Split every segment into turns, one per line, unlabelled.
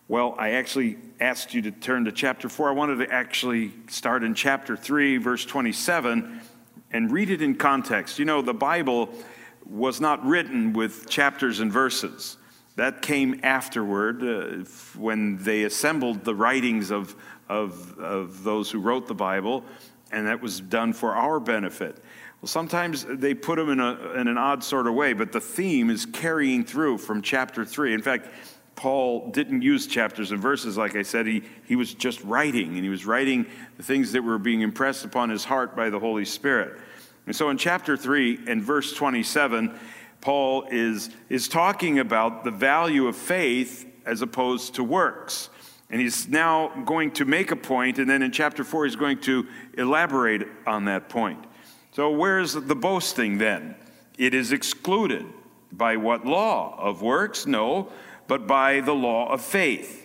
Well, I actually asked you to turn to chapter 4. I wanted to actually start in chapter 3, verse 27, and read it in context. You know, the Bible was not written with chapters and verses. That came afterward when they assembled the writings of those who wrote the Bible, and that was done for our benefit. Well, sometimes they put them in an odd sort of way, but the theme is carrying through from chapter 3. In fact, Paul didn't use chapters and verses, like I said. He was just writing, and he was writing the things that were being impressed upon his heart by the Holy Spirit. And so in chapter 3 and verse 27, Paul is talking about the value of faith as opposed to works. And he's now going to make a point, and then in chapter 4 he's going to elaborate on that point. So where's the boasting then? It is excluded. By what law? Of works? No, but by the law of faith.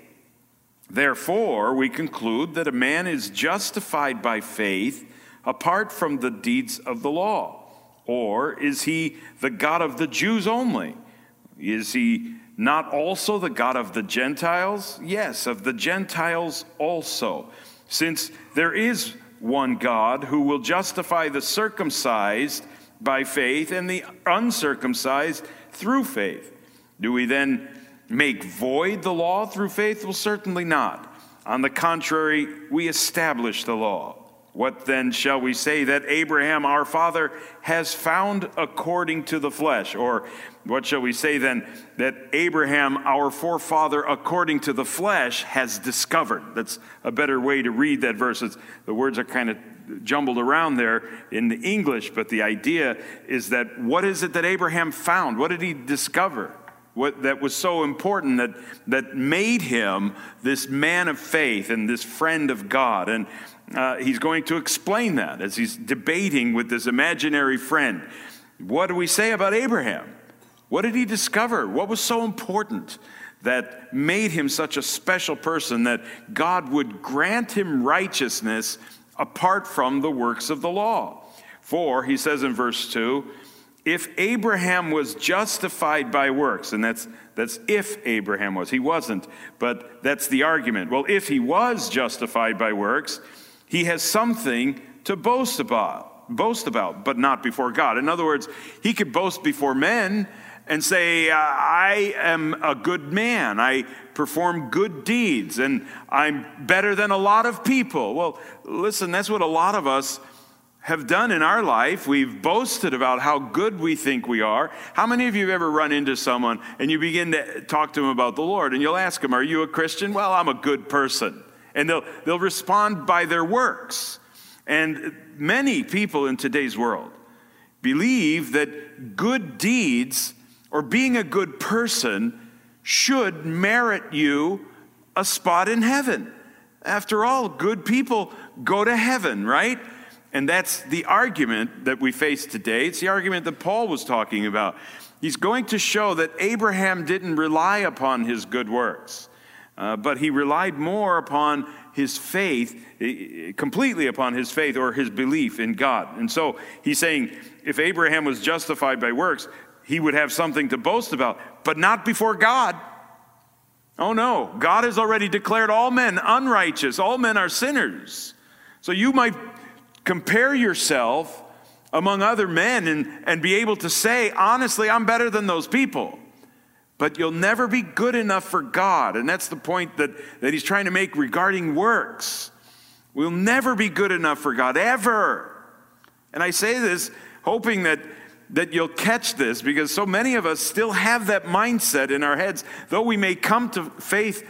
Therefore, we conclude that a man is justified by faith apart from the deeds of the law. Or is he the God of the Jews only? Is he not also the God of the Gentiles? Yes, of the Gentiles also. Since there is one God who will justify the circumcised by faith and the uncircumcised through faith. Do we then make void the law through faith? Well, certainly not. On the contrary, we establish the law. What then shall we say that Abraham our father has found according to the flesh? Or what shall we say then that Abraham our forefather according to the flesh has discovered? That's a better way to read that verse. The words are kind of jumbled around there in the English, but the idea is that what is it that Abraham found? What did he discover? What that was so important that made him this man of faith and this friend of God. And he's going to explain that as he's debating with this imaginary friend. What do we say about Abraham? What did he discover? What was so important that made him such a special person that God would grant him righteousness apart from the works of the law? For, he says in verse 2, if Abraham was justified by works, and that's if Abraham was. He wasn't, but that's the argument. Well, if he was justified by works, he has something to boast about, but not before God. In other words, he could boast before men and say, I am a good man. I perform good deeds, and I'm better than a lot of people. Well, listen, that's what a lot of us have done in our life. We've boasted about how good we think we are. How many of you have ever run into someone and you begin to talk to them about the Lord, and you'll ask them, are you a Christian? Well, I'm a good person. And they'll respond by their works. And many people in today's world believe that good deeds or being a good person should merit you a spot in heaven. After all, good people go to heaven, right? And that's the argument that we face today. It's the argument that Paul was talking about. He's going to show that Abraham didn't rely upon his good works, but he relied more upon his faith, completely upon his faith or his belief in God. And so he's saying if Abraham was justified by works, he would have something to boast about, but not before God. Oh no, God has already declared all men unrighteous. All men are sinners. So you might compare yourself among other men and be able to say, honestly, I'm better than those people. But you'll never be good enough for God. And that's the point that he's trying to make regarding works. We'll never be good enough for God, ever. And I say this hoping that you'll catch this, because so many of us still have that mindset in our heads. Though we may come to faith,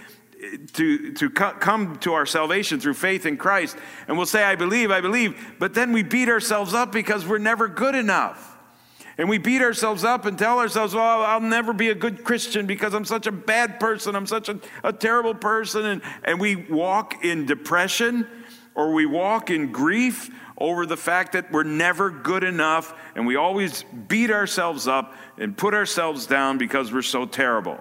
to come to our salvation through faith in Christ, and we'll say, I believe, but then we beat ourselves up because we're never good enough. And we beat ourselves up and tell ourselves, well, I'll never be a good Christian because I'm such a bad person, I'm such a terrible person, and we walk in depression, or we walk in grief over the fact that we're never good enough, and we always beat ourselves up and put ourselves down because we're so terrible.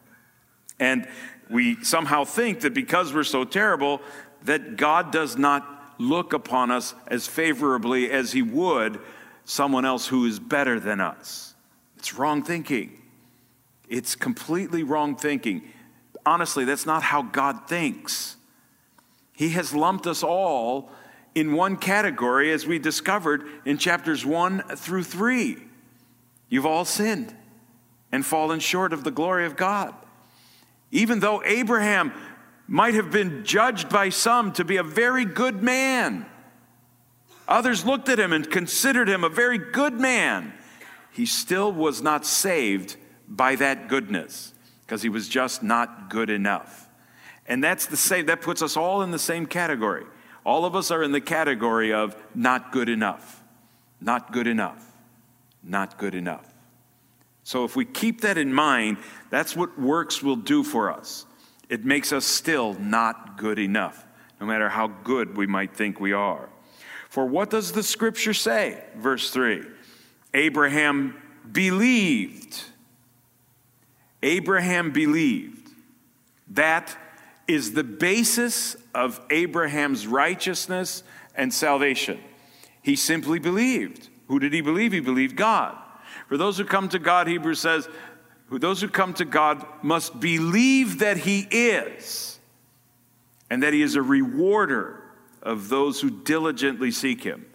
And we somehow think that because we're so terrible, that God does not look upon us as favorably as he would someone else who is better than us. It's wrong thinking. It's completely wrong thinking. honestly, that's not how God thinks. He has lumped us all in one category, as we discovered in chapters 1 through 3. You've all sinned and fallen short of the glory of God. Even though Abraham might have been judged by some to be a very good man, others looked at him and considered him a very good man, he still was not saved by that goodness because he was just not good enough. And that's the same, that puts us all in the same category. All of us are in the category of not good enough, not good enough, not good enough. So if we keep that in mind, that's what works will do for us. It makes us still not good enough, no matter how good we might think we are. For what does the scripture say? Verse 3, Abraham believed. Abraham believed. That is the basis of Abraham's righteousness and salvation. He simply believed. Who did he believe? He believed God. For those who come to God, Hebrews says, those who come to God must believe that he is, and that he is a rewarder of those who diligently seek him.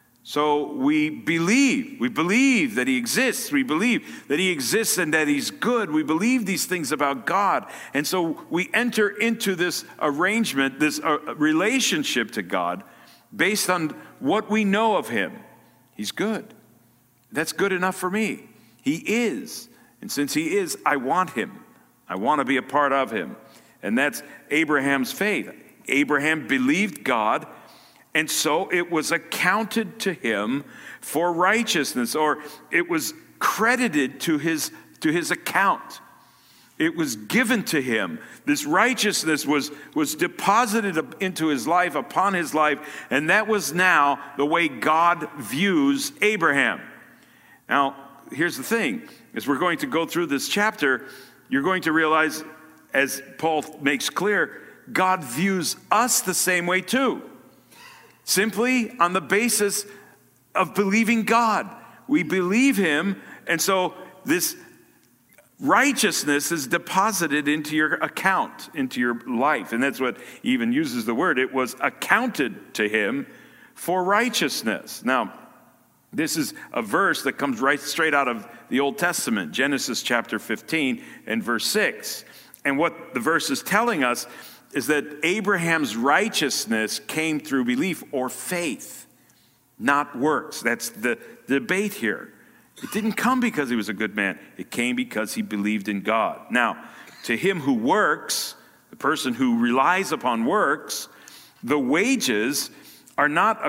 So we believe that he exists. We believe that he exists and that he's good. We believe these things about God. And so we enter into this arrangement, this relationship to God based on what we know of him. He's good. That's good enough for me. He is. And since he is, I want him. I want to be a part of him. And that's Abraham's faith. Abraham believed God, and so it was accounted to him for righteousness, or it was credited to his account. It was given to him. This righteousness was deposited into his life, upon his life, and that was now the way God views Abraham. Now, here's the thing. As we're going to go through this chapter, you're going to realize, as Paul makes clear, God views us the same way too. Simply on the basis of believing God. We believe him, and so this righteousness is deposited into your account, into your life. And that's what he even uses the word. It was accounted to him for righteousness. Now, this is a verse that comes right straight out of the Old Testament, Genesis chapter 15 and verse 6. And what the verse is telling us is that Abraham's righteousness came through belief or faith, not works. That's the debate here. It didn't come because he was a good man. It came because he believed in God. Now, to him who works, the person who relies upon works, the wages are not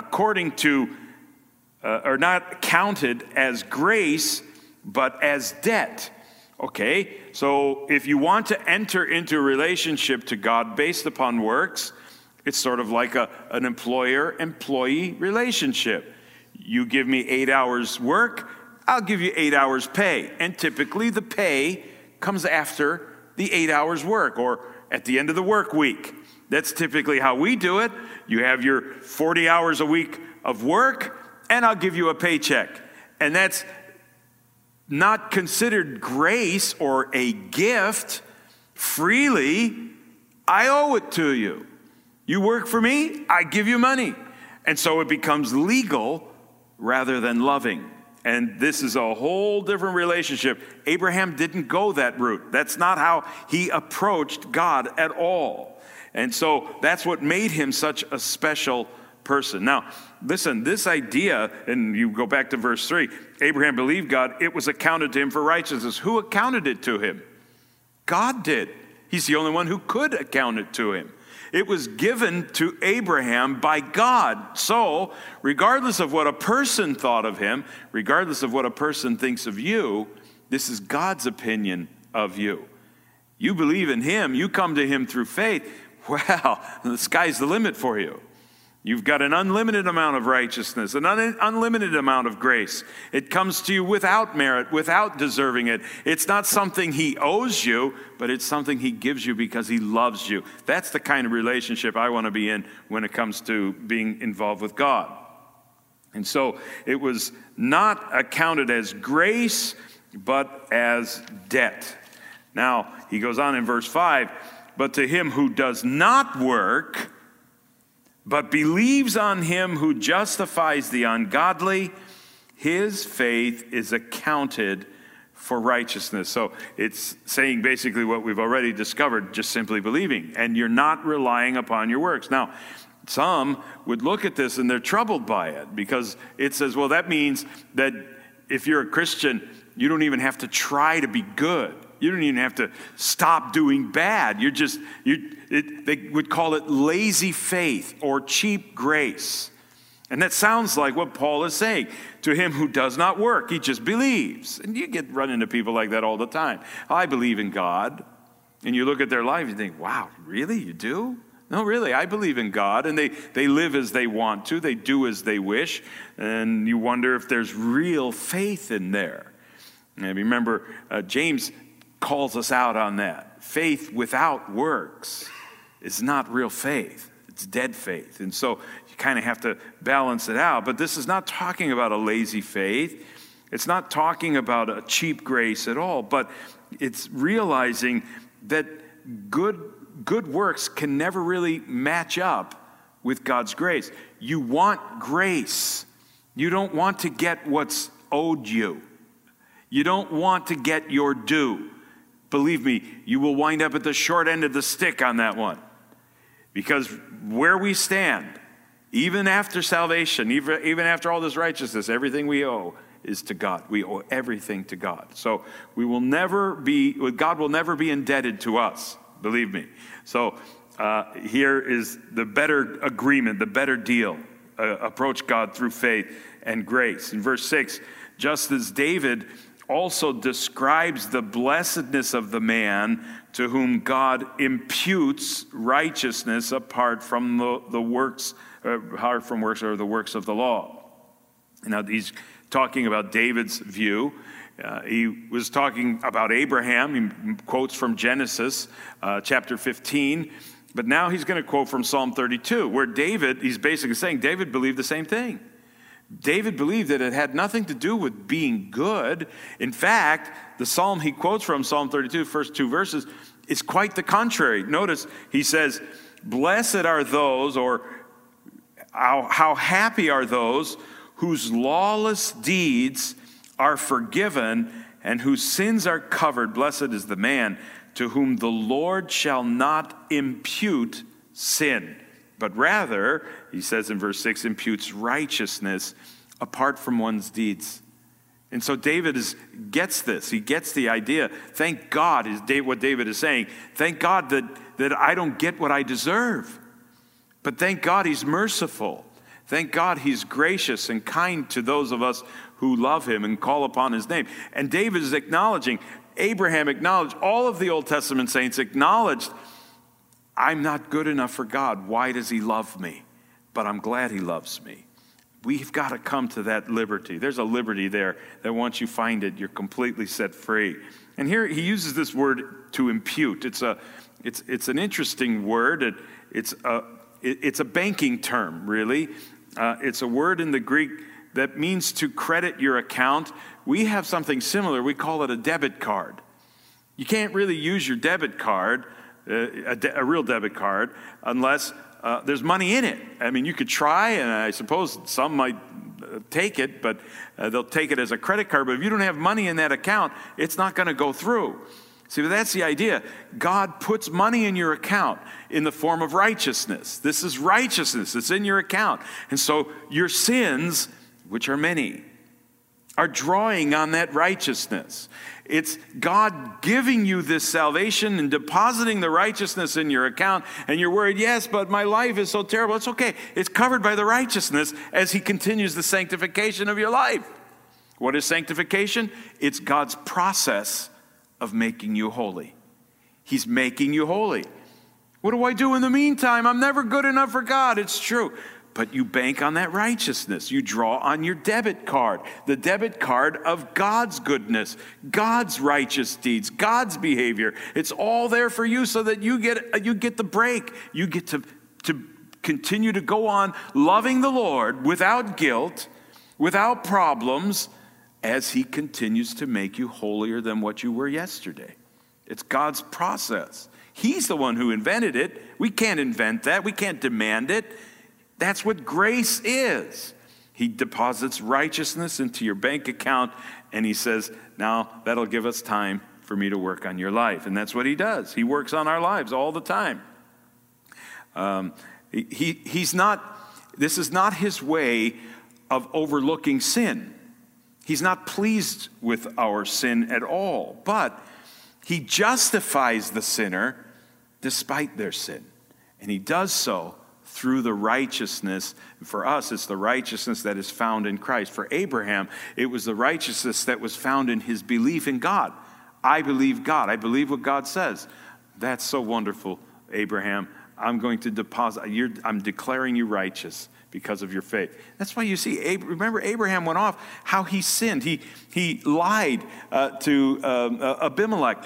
are not counted as grace, but as debt. Okay, so if you want to enter into a relationship to God based upon works, it's sort of like an employer-employee relationship. You give me 8 hours work, I'll give you 8 hours pay. And typically the pay comes after the 8 hours work or at the end of the work week. That's typically how we do it. You have your 40 hours a week of work, and I'll give you a paycheck. And that's not considered grace or a gift. Freely, I owe it to you. You work for me, I give you money. And so it becomes legal rather than loving. And this is a whole different relationship. Abraham didn't go that route. That's not how he approached God at all. And so that's what made him such a special person. Now, listen, this idea, and you go back to verse 3, Abraham believed God, it was accounted to him for righteousness. Who accounted it to him? God did. He's the only one who could account it to him. It was given to Abraham by God. So, regardless of what a person thought of him, regardless of what a person thinks of you, this is God's opinion of you. You believe in him, you come to him through faith, well, the sky's the limit for you. You've got an unlimited amount of righteousness, an unlimited amount of grace. It comes to you without merit, without deserving it. It's not something he owes you, but it's something he gives you because he loves you. That's the kind of relationship I want to be in when it comes to being involved with God. And so it was not accounted as grace, but as debt. Now, he goes on in verse 5, but to him who does not work, but believes on him who justifies the ungodly, his faith is accounted for righteousness. So it's saying basically what we've already discovered, just simply believing. And you're not relying upon your works. Now, some would look at this and they're troubled by it because it says, well, that means that if you're a Christian, you don't even have to try to be good. You don't even have to stop doing bad. They would call it lazy faith or cheap grace. And that sounds like what Paul is saying. To him who does not work, he just believes. And you run into people like that all the time. I believe in God. And you look at their life and you think, wow, really? You do? No, really, I believe in God. And they live as they want to. They do as they wish. And you wonder if there's real faith in there. And remember, James calls us out on that. Faith without works is not real faith. It's dead faith. And so you kind of have to balance it out. But this is not talking about a lazy faith. It's not talking about a cheap grace at all. But it's realizing that good works can never really match up with God's grace. You want grace. You don't want to get what's owed you. You don't want to get your due. Believe me, you will wind up at the short end of the stick on that one. Because where we stand, even after salvation, even after all this righteousness, everything we owe is to God. We owe everything to God. So God will never be indebted to us, believe me. So here is the better agreement, the better deal. Approach God through faith and grace. In verse 6, just as David also describes the blessedness of the man to whom God imputes righteousness apart from the works, apart from works or the works of the law. Now he's talking about David's view. He was talking about Abraham. He quotes from Genesis chapter 15. But now he's going to quote from Psalm 32, where he's basically saying David believed the same thing. David believed that it had nothing to do with being good. In fact, the psalm he quotes from, Psalm 32, first two verses, is quite the contrary. Notice he says, blessed are those, or how happy are those whose lawless deeds are forgiven and whose sins are covered. Blessed is the man to whom the Lord shall not impute sin, but rather, he says in verse 6, imputes righteousness apart from one's deeds. And so David gets this. He gets the idea. Thank God, is what David is saying. Thank God that I don't get what I deserve. But thank God he's merciful. Thank God he's gracious and kind to those of us who love him and call upon his name. And David is acknowledging, Abraham acknowledged, all of the Old Testament saints acknowledged, I'm not good enough for God. Why does he love me? But I'm glad he loves me. We've got to come to that liberty. There's a liberty there that once you find it, you're completely set free. And here he uses this word to impute. It's an interesting word. It's a banking term, really. It's a word in the Greek that means to credit your account. We have something similar. We call it a debit card. You can't really use your debit card, a real debit card, unless there's money in it. I mean, you could try, and I suppose some might take it, but they'll take it as a credit card. But if you don't have money in that account, it's not going to go through. See, but that's the idea. God puts money in your account in the form of righteousness. This is righteousness. It's in your account. And so your sins, which are many, are drawing on that righteousness. It's God giving you this salvation and depositing the righteousness in your account, and you're worried, yes, but my life is so terrible. It's okay. It's covered by the righteousness as he continues the sanctification of your life. What is sanctification? It's God's process of making you holy. He's making you holy. What do I do in the meantime? I'm never good enough for God. It's true. But you bank on that righteousness. You draw on your debit card, the debit card of God's goodness, God's righteous deeds, God's behavior. It's all there for you so that you get the break. You get to continue to go on loving the Lord without guilt, without problems, as he continues to make you holier than what you were yesterday. It's God's process. He's the one who invented it. We can't invent that. We can't demand it. That's what grace is. He deposits righteousness into your bank account, and he says, now that'll give us time for me to work on your life. And that's what he does. He works on our lives all the time. This is not his way of overlooking sin. He's not pleased with our sin at all, but he justifies the sinner despite their sin. And he does so through the righteousness. For us, it's the righteousness that is found in Christ. For Abraham, it was the righteousness that was found in his belief in God. I believe God. I believe what God says. That's so wonderful, Abraham. I'm going to deposit, I'm declaring you righteous because of your faith. That's why you see, remember Abraham went off, how he sinned. He lied to Abimelech.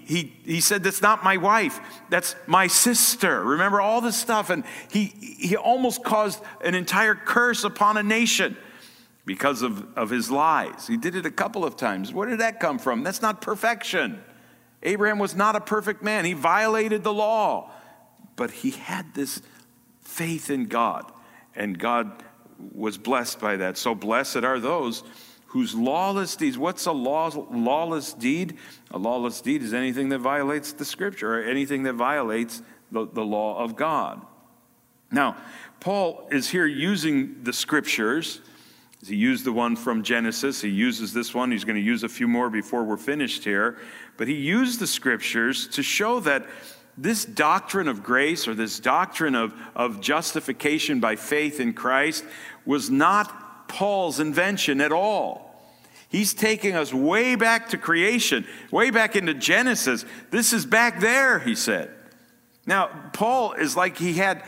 He said, that's not my wife, that's my sister. Remember all this stuff. And he almost caused an entire curse upon a nation because of his lies. He did it a couple of times. Where did that come from? That's not perfection. Abraham was not a perfect man. He violated the law. But he had this faith in God, and God was blessed by that. So blessed are those whose lawless deeds. What's a lawless deed? A lawless deed is anything that violates the Scripture, or anything that violates the law of God. Now, Paul is here using the Scriptures. He used the one from Genesis. He uses this one. He's going to use a few more before we're finished here. But he used the Scriptures to show that this doctrine of grace, or this doctrine of justification by faith in Christ, was not Paul's invention at all. He's taking us way back to creation, way back into Genesis. This is back there, he said. Now, Paul is like he had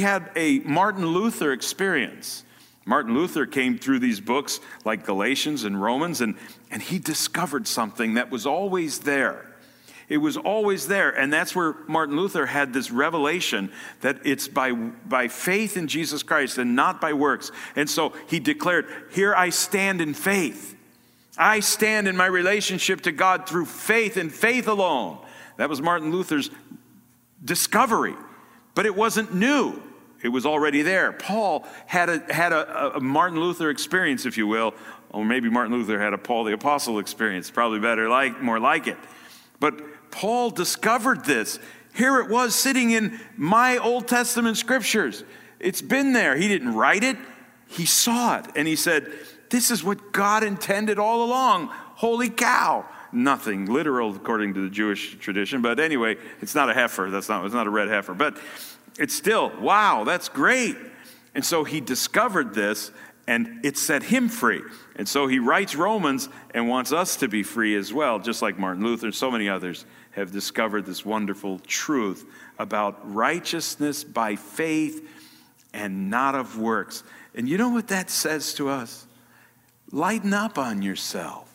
a Martin Luther experience. Martin Luther came through these books like Galatians and Romans, and he discovered something that was always there. It was always there, and that's where Martin Luther had this revelation that it's by faith in Jesus Christ and not by works. And so he declared, here I stand in faith. I stand in my relationship to God through faith and faith alone. That was Martin Luther's discovery, but it wasn't new. It was already there. Paul had a Martin Luther experience, if you will, or maybe Martin Luther had a Paul the Apostle experience, probably more like it. But Paul discovered this. Here it was sitting in my Old Testament scriptures. It's been there. He didn't write it. He saw it. And he said, this is what God intended all along. Holy cow. Nothing literal according to the Jewish tradition. But anyway, it's not a heifer. It's not a red heifer. But it's still, wow, that's great. And so he discovered this, and it set him free. And so he writes Romans and wants us to be free as well, just like Martin Luther and so many others have discovered this wonderful truth about righteousness by faith and not of works. And you know what that says to us? Lighten up on yourself.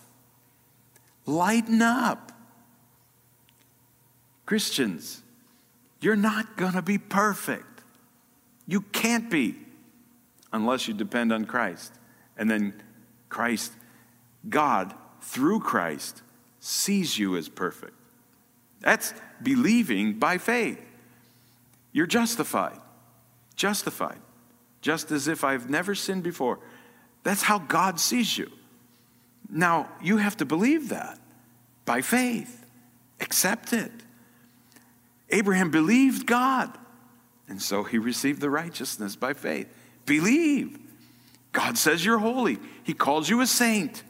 Lighten up. Christians, you're not going to be perfect. You can't be unless you depend on Christ. And then Christ, God, through Christ, sees you as perfect. That's believing by faith. You're justified. Justified. Just as if I've never sinned before. That's how God sees you. Now, you have to believe that by faith. Accept it. Abraham believed God, and so he received the righteousness by faith. Believe. God says you're holy. He calls you a saint.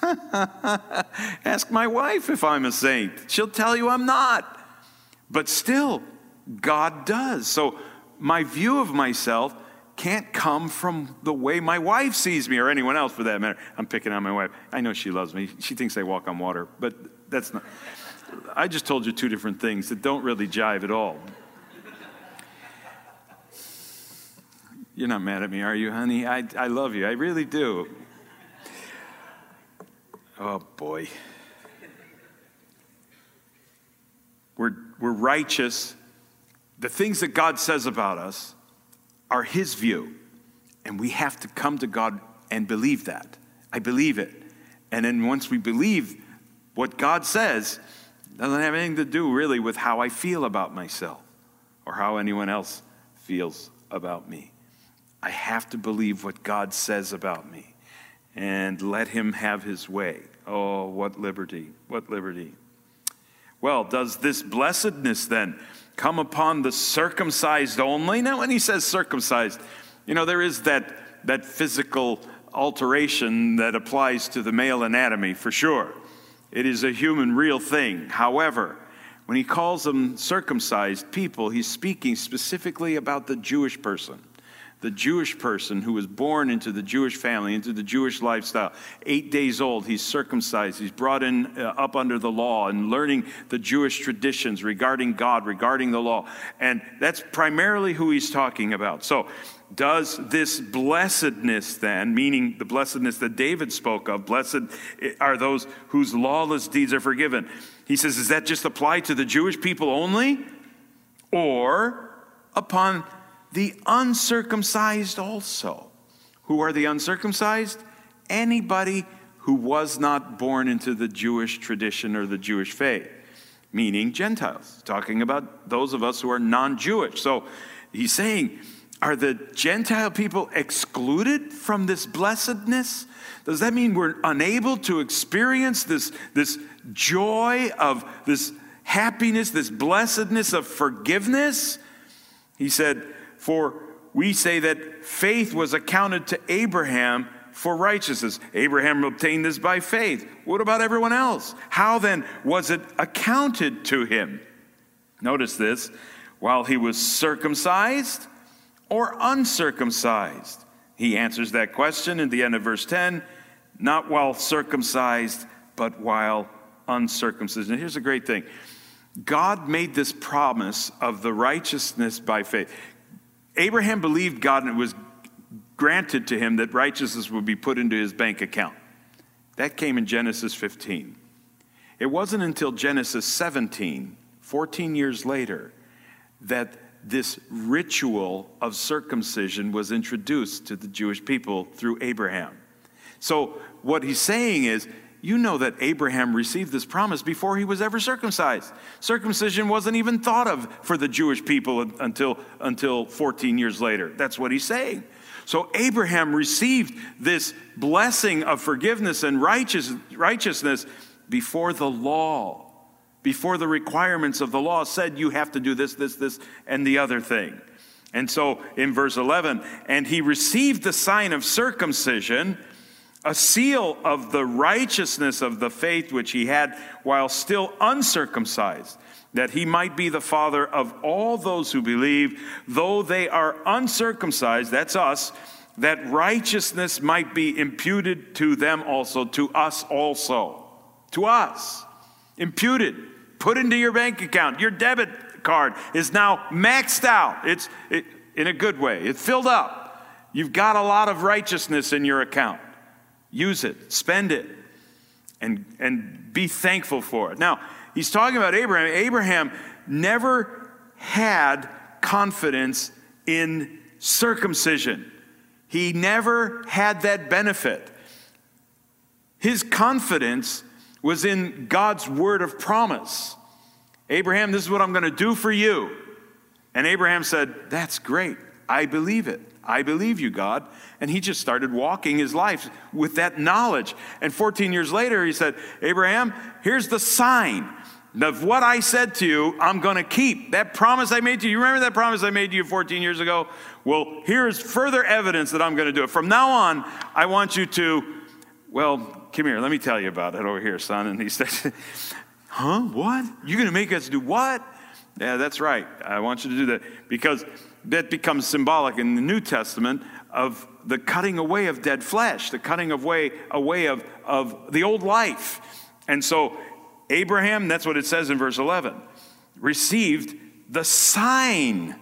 Ask my wife if I'm a saint. She'll tell you I'm not. But still, God does. So my view of myself can't come from the way my wife sees me, or anyone else for that matter. I'm picking on my wife. I know she loves me. She thinks I walk on water, but that's not. I just told you two different things that don't really jive at all. You're not mad at me, are you, honey? I love you. I really do. Oh, boy. We're righteous. The things that God says about us are his view. And we have to come to God and believe that. I believe it. And then once we believe what God says, Doesn't have anything to do really with how I feel about myself or how anyone else feels about me. I have to believe what God says about me and let him have his way. Oh, what liberty, what liberty. Well, does this blessedness then come upon the circumcised only? Now, when he says circumcised, there is that physical alteration that applies to the male anatomy for sure. It is a human, real thing. However, when he calls them circumcised people, he's speaking specifically about the Jewish person. The Jewish person who was born into the Jewish family, into the Jewish lifestyle. 8 days old, he's circumcised. He's brought in up under the law and learning the Jewish traditions regarding God, regarding the law. And that's primarily who he's talking about. So, does this blessedness then, meaning the blessedness that David spoke of, blessed are those whose lawless deeds are forgiven. He says, does that just apply to the Jewish people only? Or upon the uncircumcised also? Who are the uncircumcised? Anybody who was not born into the Jewish tradition or the Jewish faith, meaning Gentiles, talking about those of us who are non-Jewish. So he's saying, are the Gentile people excluded from this blessedness? Does that mean we're unable to experience this joy of this happiness, this blessedness of forgiveness? He said, for we say that faith was accounted to Abraham for righteousness. Abraham obtained this by faith. What about everyone else? How then was it accounted to him? Notice this, while he was circumcised or uncircumcised? He answers that question in the end of verse 10, not while circumcised, but while uncircumcised. And here's the great thing. God made this promise of the righteousness by faith. Abraham believed God, and it was granted to him that righteousness would be put into his bank account. That came in Genesis 15. It wasn't until Genesis 17, 14 years later, that this ritual of circumcision was introduced to the Jewish people through Abraham. So what he's saying is, you know that Abraham received this promise before he was ever circumcised. Circumcision wasn't even thought of for the Jewish people until 14 years later. That's what he's saying. So Abraham received this blessing of forgiveness and righteousness before the law. Before the requirements of the law said you have to do this, and the other thing. And so in verse 11, and he received the sign of circumcision, a seal of the righteousness of the faith which he had while still uncircumcised, that he might be the father of all those who believe, though they are uncircumcised, that's us, that righteousness might be imputed to them also, to us also. To us. Imputed. Put into your bank account. Your debit card is now maxed out. It's in a good way. It's filled up. You've got a lot of righteousness in your account. Use it. Spend it. And be thankful for it. Now, he's talking about Abraham. Abraham never had confidence in circumcision. He never had that benefit. His confidence was in God's word of promise. Abraham, this is what I'm going to do for you. And Abraham said, that's great. I believe it. I believe you, God. And he just started walking his life with that knowledge. And 14 years later, he said, Abraham, here's the sign of what I said to you, I'm going to keep. That promise I made to you. You remember that promise I made to you 14 years ago? Well, here's further evidence that I'm going to do it. From now on, I want you to, come here, let me tell you about it over here, son. And he said, huh, what? You're going to make us do what? Yeah, that's right. I want you to do that. Because that becomes symbolic in the New Testament of the cutting away of dead flesh, the cutting away of the old life. And so Abraham, that's what it says in verse 11, received the sign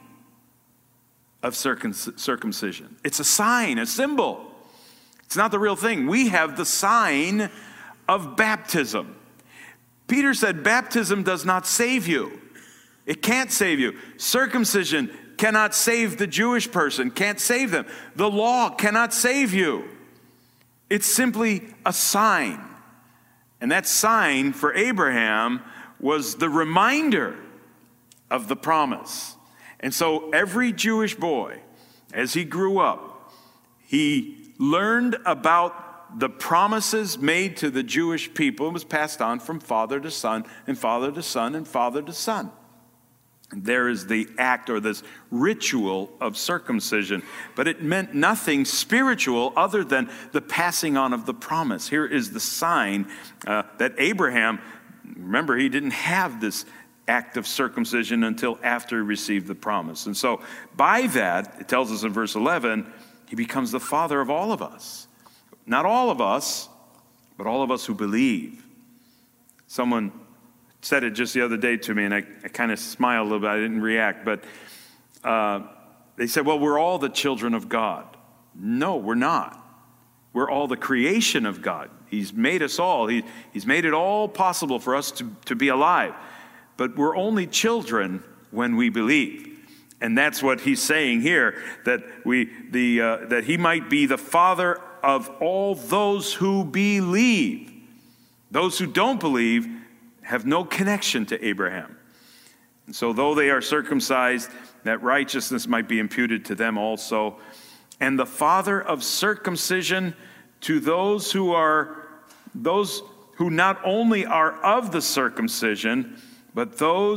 of circumcision. It's a sign, a symbol. It's not the real thing. We have the sign of baptism. Peter said baptism does not save you. It can't save you. Circumcision cannot save the Jewish person, can't save them. The law cannot save you. It's simply a sign. And that sign for Abraham was the reminder of the promise. And so every Jewish boy, as he grew up, he learned about the promises made to the Jewish people. It was passed on from father to son, and father to son, and father to son. There is the act or this ritual of circumcision, but it meant nothing spiritual other than the passing on of the promise. Here is the sign that Abraham, remember, he didn't have this act of circumcision until after he received the promise. And so by that, it tells us in verse 11, he becomes the father of all of us. Not all of us, but all of us who believe. Someone said it just the other day to me, and I kind of smiled a little bit. I didn't react, but they said, well, we're all the children of God. No, we're not. We're all the creation of God. He's made us all. He's made it all possible for us to be alive. But we're only children when we believe. And that's what he's saying here, that that he might be the father of all those who believe. Those who don't believe have no connection to Abraham. And so though they are circumcised, that righteousness might be imputed to them also. And the father of circumcision to those who not only are of the circumcision, but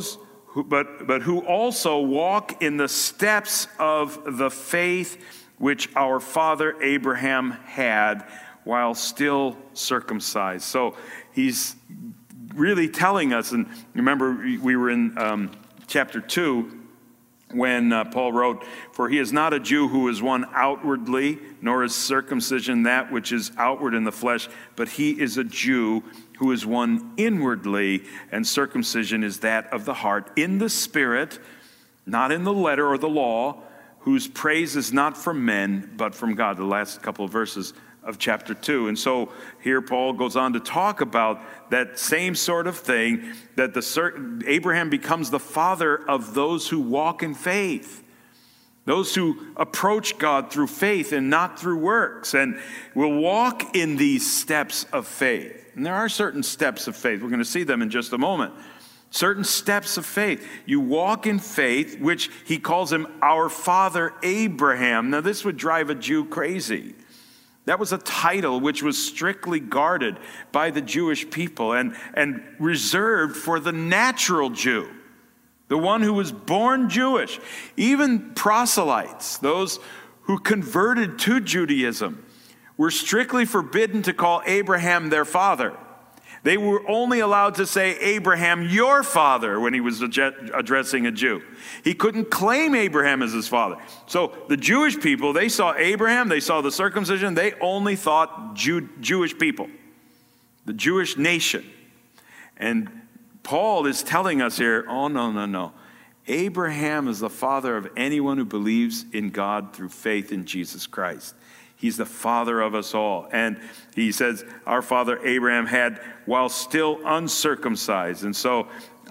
who also walk in the steps of the faith which our father Abraham had while still circumcised. So he's really telling us, and remember we were in chapter 2 when Paul wrote, "For he is not a Jew who is one outwardly, nor is circumcision that which is outward in the flesh, but he is a Jew who is one inwardly, and circumcision is that of the heart, in the spirit, not in the letter or the law, whose praise is not from men, but from God." The last couple of verses of chapter 2. And so here Paul goes on to talk about that same sort of thing, that Abraham becomes the father of those who walk in faith, those who approach God through faith and not through works, and will walk in these steps of faith. And there are certain steps of faith. We're going to see them in just a moment. Certain steps of faith. You walk in faith, which he calls him our father Abraham. Now this would drive a Jew crazy. That was a title which was strictly guarded by the Jewish people and reserved for the natural Jew, the one who was born Jewish. Even proselytes, those who converted to Judaism, were strictly forbidden to call Abraham their father. They were only allowed to say, "Abraham, your father," when he was addressing a Jew. He couldn't claim Abraham as his father. So the Jewish people, they saw Abraham, they saw the circumcision, they only thought Jewish people, the Jewish nation. And Paul is telling us here, oh, no. Abraham is the father of anyone who believes in God through faith in Jesus Christ. He's the father of us all. And he says, our father Abraham had while still uncircumcised. And so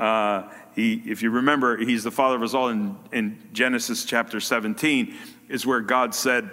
if you remember, he's the father of us all in Genesis chapter 17, is where God said,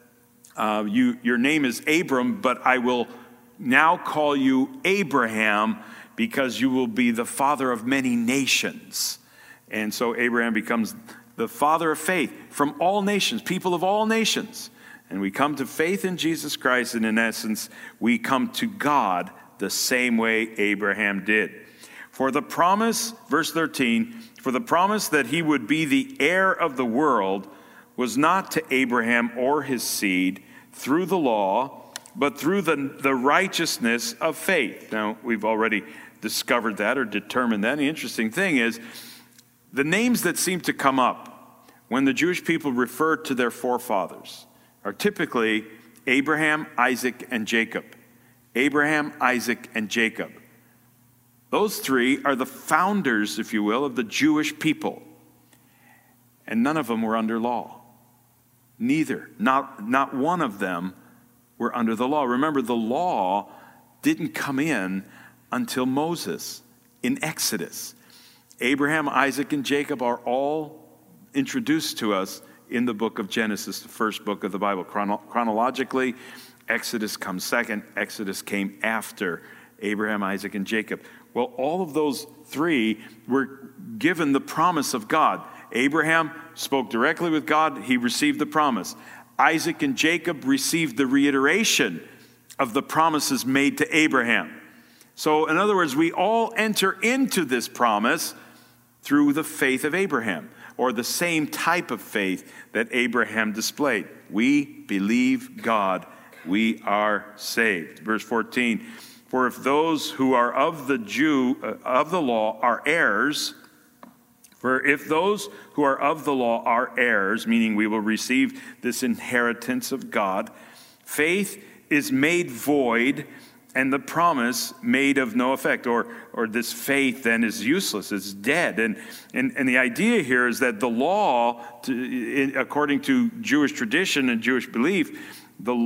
your name is Abram, but I will now call you Abraham, because you will be the father of many nations. And so Abraham becomes the father of faith from all nations, people of all nations. And we come to faith in Jesus Christ, and in essence, we come to God the same way Abraham did. For the promise, verse 13, for the promise that he would be the heir of the world was not to Abraham or his seed through the law, but through the righteousness of faith. Now, we've already discovered that or determined that. The interesting thing is, the names that seem to come up when the Jewish people refer to their forefathers are typically Abraham, Isaac, and Jacob. Abraham, Isaac, and Jacob. Those three are the founders, if you will, of the Jewish people. And none of them were under law. Neither. Not one of them were under the law. Remember, the law didn't come in until Moses in Exodus. Abraham, Isaac, and Jacob are all introduced to us in the book of Genesis, the first book of the Bible. Chronologically, Exodus comes second. Exodus came after Abraham, Isaac, and Jacob. Well, all of those three were given the promise of God. Abraham spoke directly with God. He received the promise. Isaac and Jacob received the reiteration of the promises made to Abraham. So, in other words, we all enter into this promise through the faith of Abraham, or the same type of faith that Abraham displayed. We believe God, we are saved. Verse 14, for if those who are of the law are heirs, meaning we will receive this inheritance of God, faith is made void and the promise made of no effect, or this faith then is useless, it's dead. And the idea here is that the law, according to Jewish tradition and Jewish belief,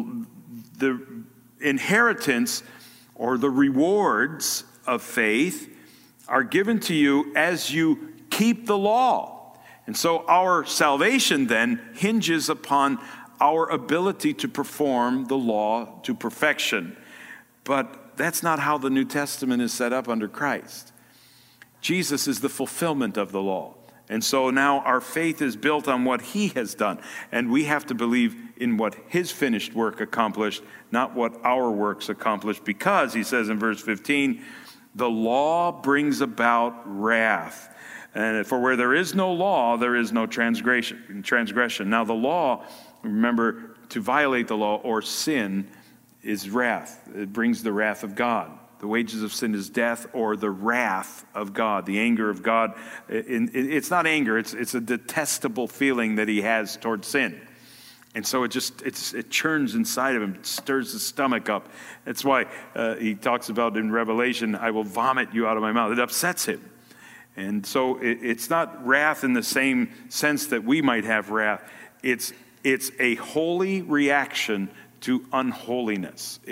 the inheritance or the rewards of faith are given to you as you keep the law. And so our salvation then hinges upon our ability to perform the law to perfection. But that's not how the New Testament is set up under Christ. Jesus is the fulfillment of the law. And so now our faith is built on what he has done. And we have to believe in what his finished work accomplished, not what our works accomplished. Because, he says in verse 15, the law brings about wrath. And for where there is no law, there is no transgression. Now the law, remember, to violate the law or sin is wrath. It brings the wrath of God. The wages of sin is death, or the wrath of God, the anger of God. It's not anger, it's a detestable feeling that he has towards sin. And so it churns inside of him, it stirs his stomach up. That's why he talks about in Revelation, I will vomit you out of my mouth. It upsets him. And so it's not wrath in the same sense that we might have wrath. It's a holy reaction to unholiness.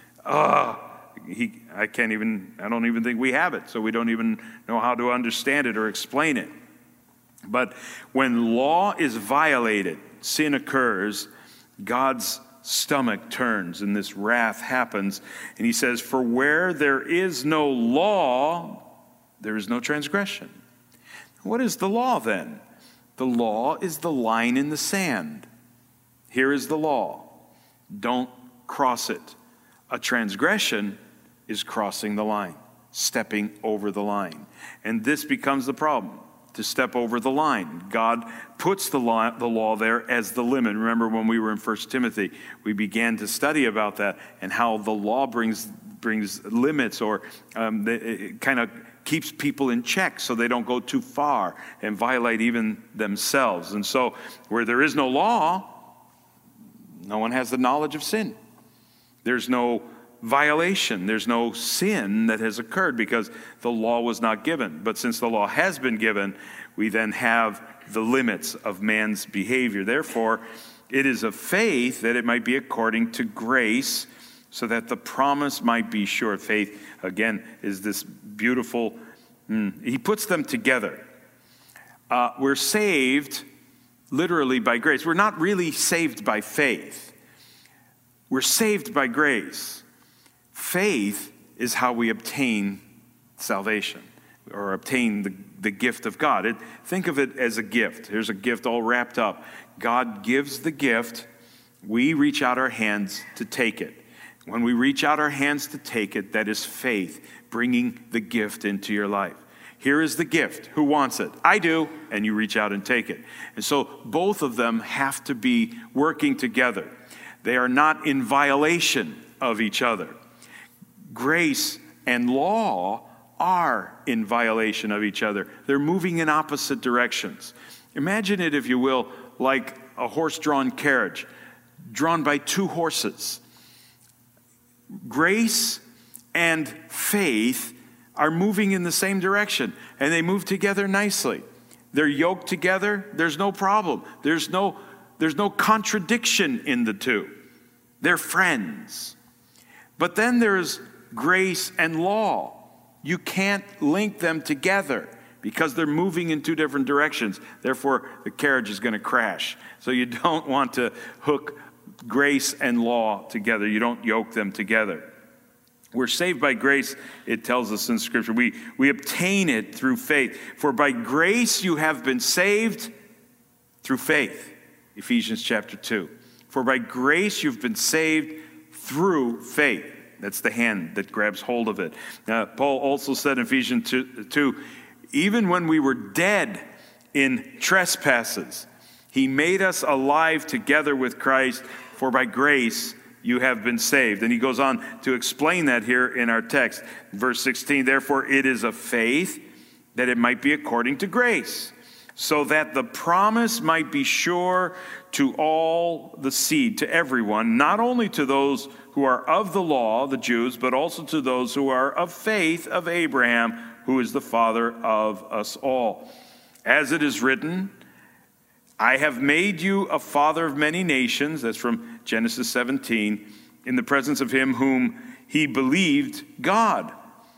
I don't even think we have it, so we don't even know how to understand it or explain it. But when law is violated, sin occurs, God's stomach turns and this wrath happens. And he says, for where there is no law, there is no transgression. What is the law then? The law is the line in the sand. Here is the law. Don't cross it. A transgression is crossing the line, stepping over the line. And this becomes the problem, to step over the line. God puts the law there as the limit. Remember when we were in 1 Timothy, we began to study about that and how the law brings limits, or it kind of keeps people in check so they don't go too far and violate even themselves. And so where there is no law, no one has the knowledge of sin. There's no violation. There's no sin that has occurred because the law was not given. But since the law has been given, we then have the limits of man's behavior. Therefore, it is of faith that it might be according to grace, so that the promise might be sure. Faith, again, is this beautiful, he puts them together. We're saved literally by grace. We're not really saved by faith. We're saved by grace. Faith is how we obtain salvation or obtain the gift of God. Think of it as a gift. Here's a gift all wrapped up. God gives the gift. We reach out our hands to take it. When we reach out our hands to take it, that is faith, bringing the gift into your life. Here is the gift. Who wants it? I do. And you reach out and take it. And so both of them have to be working together. They are not in violation of each other. Grace and law are in violation of each other. They're moving in opposite directions. Imagine it, if you will, like a horse-drawn carriage, drawn by two horses. Grace and faith are moving in the same direction, and they move together nicely. They're yoked together. There's no problem. There's no contradiction in the two. They're friends. But then there's grace and law. You can't link them together because they're moving in two different directions. Therefore, the carriage is going to crash. So you don't want to hook grace and law together. You don't yoke them together. We're saved by grace, it tells us in Scripture. We obtain it through faith. For by grace you have been saved through faith. Ephesians chapter 2. For by grace you've been saved through faith. That's the hand that grabs hold of it. Paul also said in Ephesians 2, even when we were dead in trespasses, he made us alive together with Christ. For by grace you have been saved. And he goes on to explain that here in our text. Verse 16, therefore it is of faith that it might be according to grace, so that the promise might be sure to all the seed, to everyone, not only to those who are of the law, the Jews, but also to those who are of faith of Abraham, who is the father of us all. As it is written, I have made you a father of many nations, that's from Genesis 17, in the presence of him whom he believed, God.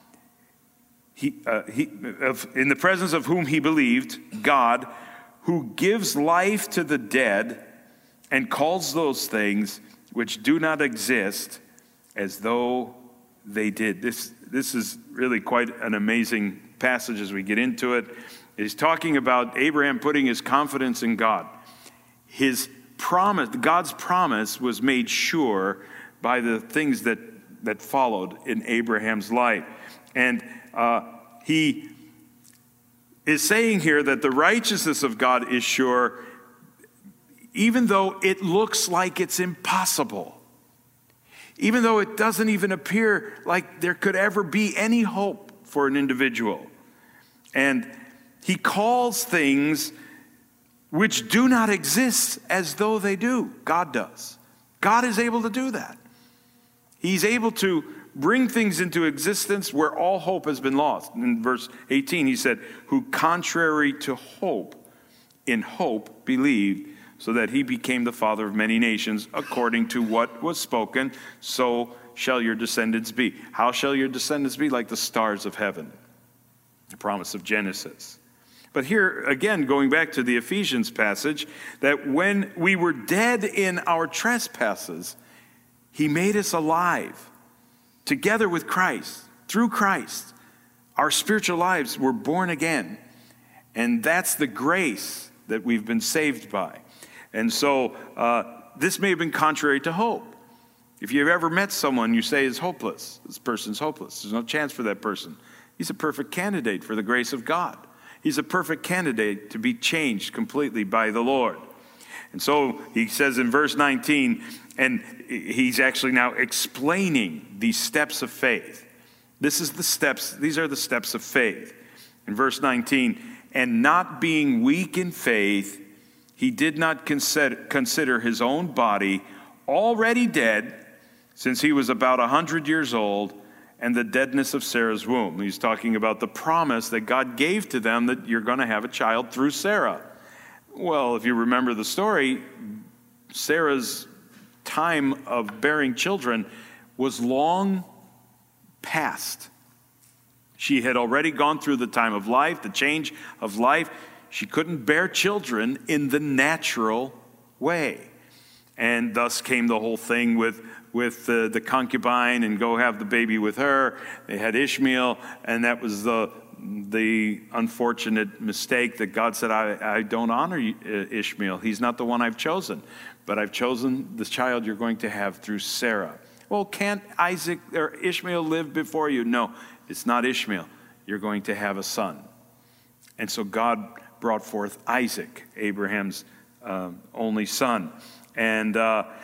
In the presence of whom he believed, God, who gives life to the dead and calls those things which do not exist as though they did. This is really quite an amazing passage as we get into it. He's talking about Abraham putting his confidence in God. His promise, God's promise, was made sure by the things that followed in Abraham's life. And he is saying here that the righteousness of God is sure, even though it looks like it's impossible. Even though it doesn't even appear like there could ever be any hope for an individual. And he calls things which do not exist as though they do. God does. God is able to do that. He's able to bring things into existence where all hope has been lost. In verse 18, he said, who contrary to hope, in hope believed, so that he became the father of many nations, according to what was spoken, so shall your descendants be. How shall your descendants be? Like the stars of heaven. The promise of Genesis. But here, again, going back to the Ephesians passage, that when we were dead in our trespasses, he made us alive together with Christ. Through Christ, our spiritual lives were born again. And that's the grace that we've been saved by. And so this may have been contrary to hope. If you've ever met someone you say is hopeless, this person's hopeless. There's no chance for that person. He's a perfect candidate for the grace of God. He's a perfect candidate to be changed completely by the Lord. And so he says in verse 19, and he's actually now explaining these steps of faith. These are the steps of faith. In verse 19, and not being weak in faith, he did not consider his own body already dead, since he was about 100 years old, and the deadness of Sarah's womb. He's talking about the promise that God gave to them that you're going to have a child through Sarah. Well, if you remember the story, Sarah's time of bearing children was long past. She had already gone through the time of life, the change of life. She couldn't bear children in the natural way. And thus came the whole thing with the concubine and go have the baby with her. They had Ishmael, and that was the unfortunate mistake that God said, I don't honor Ishmael. He's not the one I've chosen, but I've chosen the child you're going to have through Sarah. Well, can't Isaac or Ishmael live before you? No, it's not Ishmael. You're going to have a son. And so God brought forth Isaac, Abraham's only son. And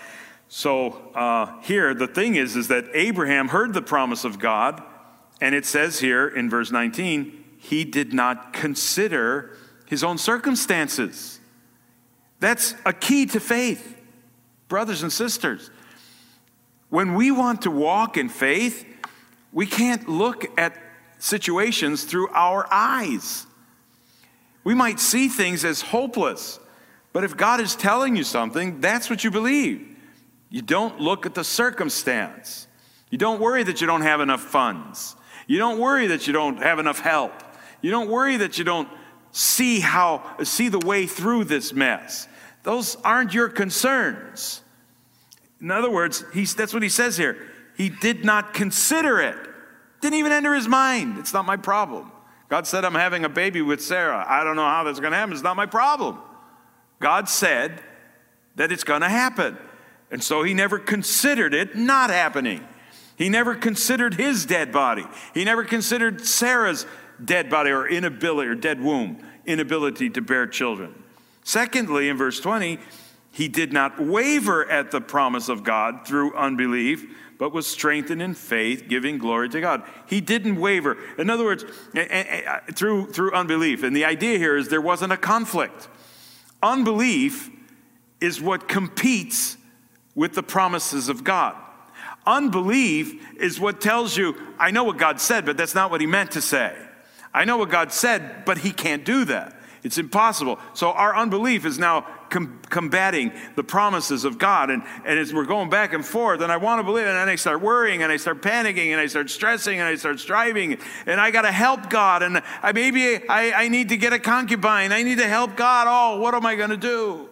so here, the thing is that Abraham heard the promise of God, and it says here in verse 19, he did not consider his own circumstances. That's a key to faith, brothers and sisters. When we want to walk in faith, we can't look at situations through our eyes. We might see things as hopeless, but if God is telling you something, that's what you believe. You don't look at the circumstance. You don't worry that you don't have enough funds. You don't worry that you don't have enough help. You don't worry that you don't see the way through this mess. Those aren't your concerns. In other words, that's what he says here. He did not consider it. Didn't even enter his mind. It's not my problem. God said, I'm having a baby with Sarah. I don't know how that's going to happen. It's not my problem. God said that it's going to happen. And so he never considered it not happening. He never considered his dead body. He never considered Sarah's dead body or inability or dead womb, inability to bear children. Secondly, in verse 20, he did not waver at the promise of God through unbelief, but was strengthened in faith, giving glory to God. He didn't waver. In other words, through unbelief. And the idea here is there wasn't a conflict. Unbelief is what competes with the promises of God. Unbelief is what tells you, I know what God said, but that's not what he meant to say. I know what God said, but he can't do that. It's impossible. So our unbelief is now combating the promises of God. And as we're going back and forth, and I want to believe, and then I start worrying, and I start panicking, and I start stressing, and I start striving, and I got to help God, and maybe I need to get a concubine. I need to help God. Oh, what am I going to do?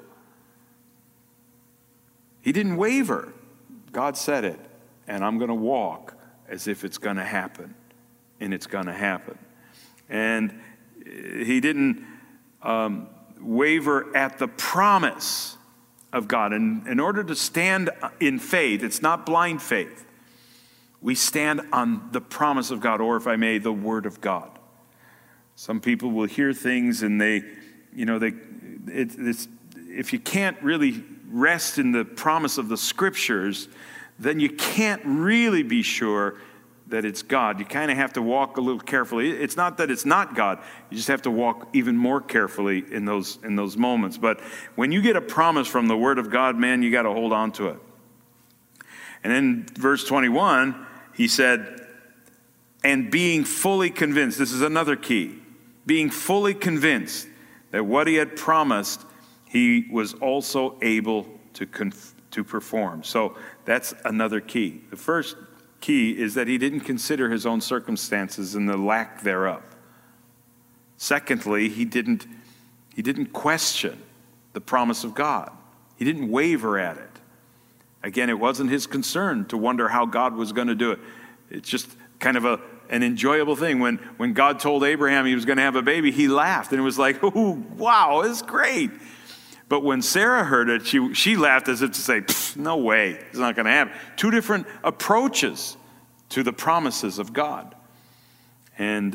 He didn't waver. God said it, and I'm going to walk as if it's going to happen, and it's going to happen. And he didn't waver at the promise of God. And in order to stand in faith, it's not blind faith. We stand on the promise of God, or if I may, the word of God. Some people will hear things and if you can't really rest in the promise of the scriptures, then you can't really be sure that it's God. You kind of have to walk a little carefully. It's not that it's not God. You just have to walk even more carefully in those moments. But when you get a promise from the Word of God, man, you got to hold on to it. And in verse 21, he said, and being fully convinced, this is another key, being fully convinced that what he had promised, he was also able to perform. So that's another key. The first key is that he didn't consider his own circumstances and the lack thereof. Secondly, he didn't question the promise of God. He didn't waver at it. Again, it wasn't his concern to wonder how God was going to do it. It's just kind of an enjoyable thing. When God told Abraham he was going to have a baby, he laughed, and it was like, oh, wow, it's great. But when Sarah heard it, she laughed as if to say, no way, it's not going to happen. Two different approaches to the promises of God. And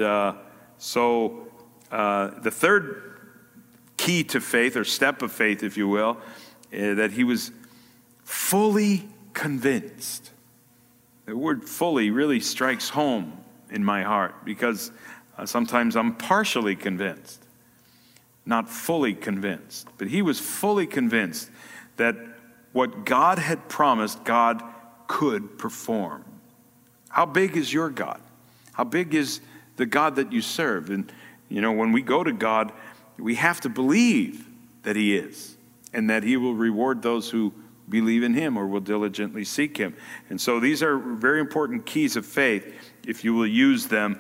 so the third key to faith, or step of faith, if you will, that he was fully convinced. The word fully really strikes home in my heart, because sometimes I'm partially convinced. Not fully convinced, but he was fully convinced that what God had promised, God could perform. How big is your God? How big is the God that you serve? And, when we go to God, we have to believe that he is, and that he will reward those who believe in him or will diligently seek him. And so these are very important keys of faith, if you will use them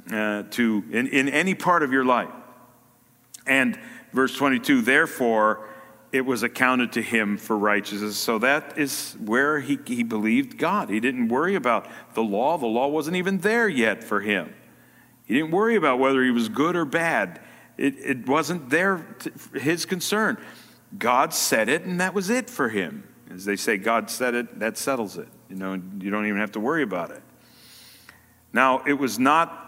in any part of your life. And verse 22, therefore, it was accounted to him for righteousness. So that is where he believed God. He didn't worry about the law. The law wasn't even there yet for him. He didn't worry about whether he was good or bad. It wasn't there, his concern. God said it, and that was it for him. As they say, God said it, that settles it. You don't even have to worry about it. Now, it was not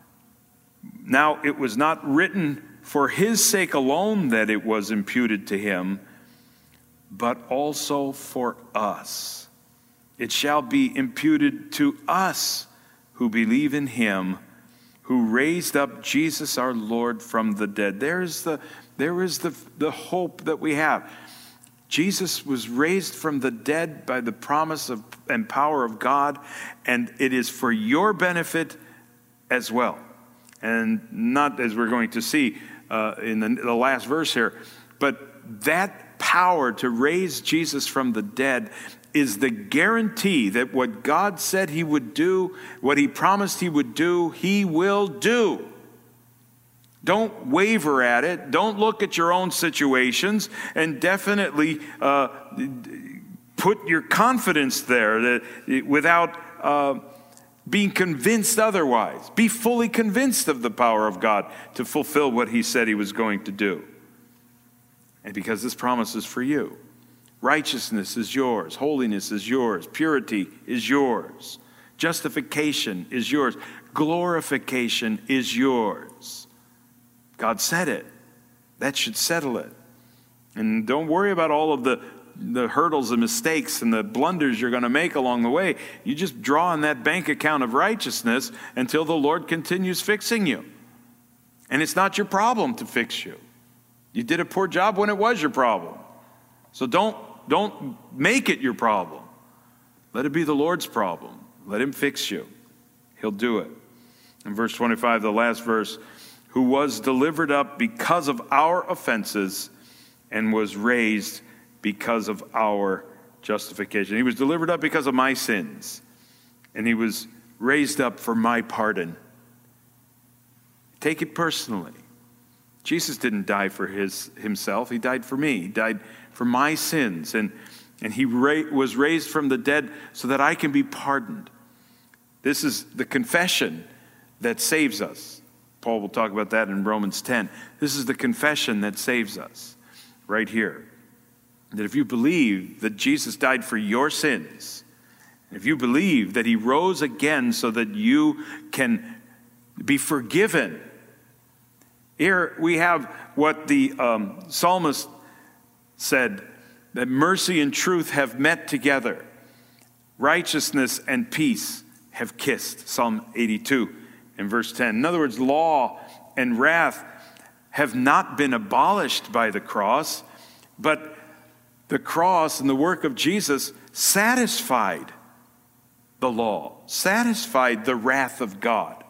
written for his sake alone that it was imputed to him, but also for us. It shall be imputed to us who believe in him, who raised up Jesus our Lord from the dead. There is the hope that we have. Jesus was raised from the dead by the promise and power of God, and it is for your benefit as well. And not, as we're going to see in the last verse here, but that power to raise Jesus from the dead is the guarantee that what God said he would do, what he promised he would do, he will do. Don't waver at it. Don't look at your own situations, and definitely put your confidence there, that without being convinced otherwise. Be fully convinced of the power of God to fulfill what he said he was going to do. And because this promise is for you. Righteousness is yours. Holiness is yours. Purity is yours. Justification is yours. Glorification is yours. God said it. That should settle it. And don't worry about all of the hurdles and mistakes and the blunders you're going to make along the way. You just draw on that bank account of righteousness until the Lord continues fixing you. And it's not your problem to fix you. You did a poor job when it was your problem. So don't make it your problem. Let it be the Lord's problem. Let him fix you. He'll do it. In verse 25, the last verse, who was delivered up because of our offenses and was raised because of our justification. He was delivered up because of my sins, and he was raised up for my pardon. Take it personally. Jesus didn't die for himself. He died for me. He died for my sins, and he was raised from the dead so that I can be pardoned. This is the confession that saves us. Paul will talk about that in Romans 10. This is the confession that saves us right here. That if you believe that Jesus died for your sins, if you believe that he rose again so that you can be forgiven. Here we have what the psalmist said, that mercy and truth have met together. Righteousness and peace have kissed. Psalm 82 and verse 10. In other words, law and wrath have not been abolished by the cross, but the cross and the work of Jesus satisfied the law, satisfied the wrath of God.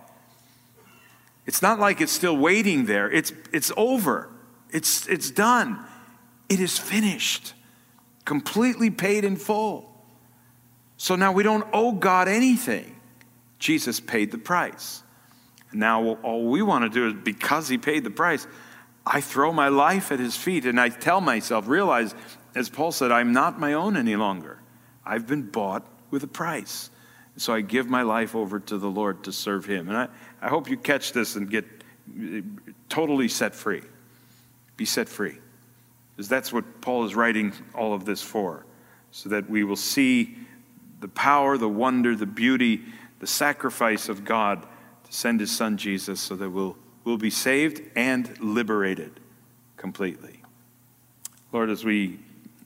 It's not like it's still waiting there. It's over. It's done. It is finished. Completely paid in full. So now we don't owe God anything. Jesus paid the price. And now all we want to do is, because he paid the price, I throw my life at his feet and I tell myself, realize, as Paul said, I'm not my own any longer. I've been bought with a price. So I give my life over to the Lord to serve him. And I hope you catch this and get totally set free. Be set free. Because that's what Paul is writing all of this for. So that we will see the power, the wonder, the beauty, the sacrifice of God to send his son Jesus so that we'll be saved and liberated completely. Lord, as we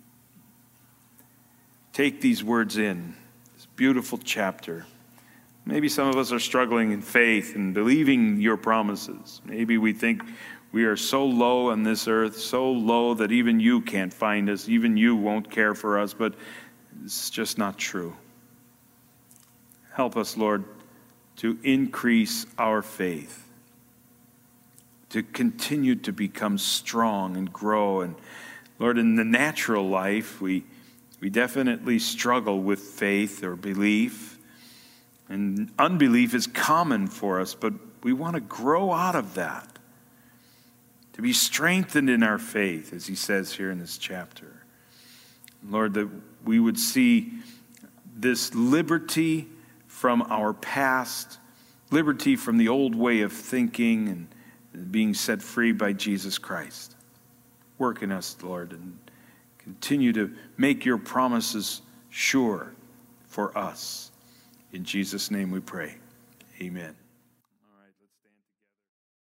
take these words in, this beautiful chapter, maybe some of us are struggling in faith and believing your promises. Maybe we think we are so low on this earth, so low that even you can't find us, even you won't care for us, but it's just not true. Help us, Lord, to increase our faith, to continue to become strong and grow. And Lord, in the natural life, we definitely struggle with faith or belief. And unbelief is common for us, but we want to grow out of that, to be strengthened in our faith, as he says here in this chapter. Lord, that we would see this liberty from our past, liberty from the old way of thinking and being set free by Jesus Christ. Work in us, Lord, and continue to make your promises sure for us. In Jesus' name we pray. Amen.